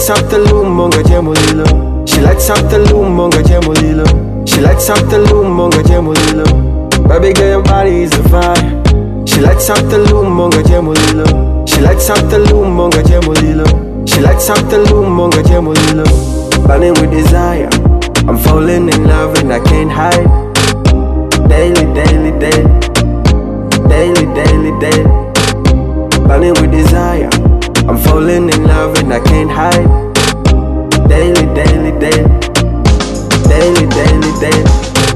afternoon, monga jemolilo. She likes afternoon, monga jemolilo. She likes afternoon, monga jemolilo. Baby girl, your body is a fire. She likes afternoon, monga jemolilo. She likes afternoon, monga jemolilo. She likes afternoon, monga jemolilo. Burning with desire, I'm falling in love and I can't hide. Daily, daily, daily, daily, daily, daily. Burning with desire, I'm falling in love and I can't hide. Daily, daily, daily, daily, daily, daily.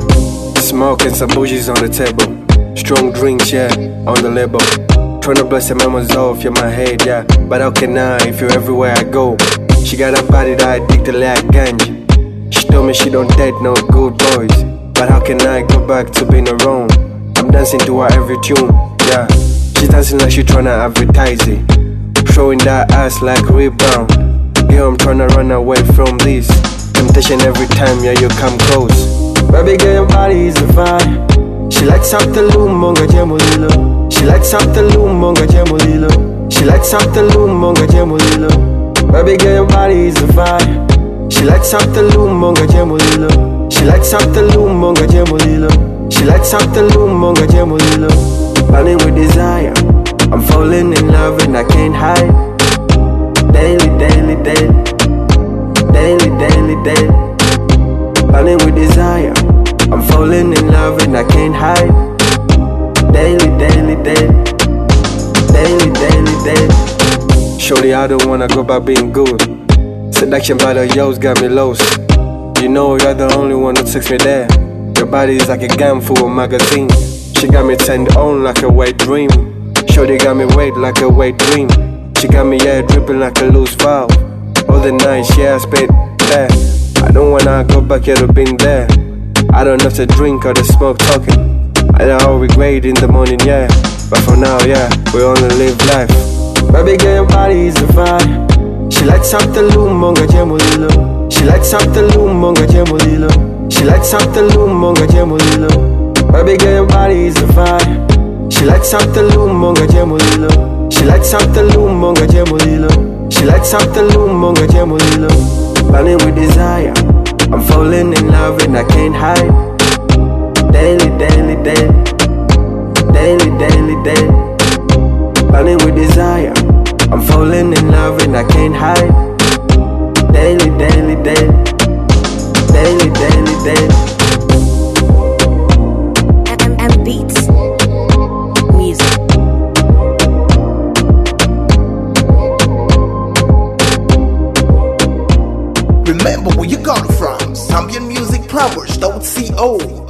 Smoke and some bougies on the table. Strong drinks, yeah, on the label. Tryna bless the mamas off, you're my head, yeah. But how can I if you're everywhere I go? She got a body that addicted like ganja. She told me she don't date no good boys. But how can I go back to being around? I'm dancing to her every tune, yeah. She's dancing like she tryna advertise it. Showing that ass like a rebound. Yeah, I'm tryna run away from this temptation every time, yeah, you come close. Baby girl, your body is a fire. She likes afternoon, monga jemolilo. She likes afternoon, monga jemolilo. She likes afternoon, monga jemolilo. Baby girl, your body is a fire. She likes afternoon, monga jemolilo. She likes afternoon, monga jemolilo. She likes afternoon, monga jemolilo. Burning with desire, I'm falling in love and I can't hide. Daily, daily, daily, daily, daily, daily. Burning with desire, I'm falling in love and I can't hide. Daily, daily, daily, daily, daily, daily. Shorty, I don't wanna go back being good. Seduction by the yo's got me lost. You know you're the only one who takes me there. Your body is like a gun full of magazines. She got me turned on like a wet dream. Shorty got me wet like a wet dream. She got me, yeah, dripping like a loose valve. All the nights, yeah, I spent there. I don't wanna go back, yet I've been there. I don't have to drink or the smoke talking. I don't regret in the morning, yeah. But for now, yeah, we only live life. Baby girl, your body is a fire. She likes afternoon, monga jemolilo. She likes afternoon, monga jemolilo. She likes afternoon, monga jemolilo. Baby girl, your body is a fire. She likes afternoon, monga jemolilo. She likes afternoon, monga jemolilo. She likes afternoon, monga jemolilo. Burning with desire, I'm falling in love and I can't hide. Daily, daily, daily, daily, daily, daily. Burning with desire, I'm falling in love and I can't hide. Daily, daily, daily, daily, daily, daily. And beats music. Remember where you got it from. ZambianMusicPlumbers.co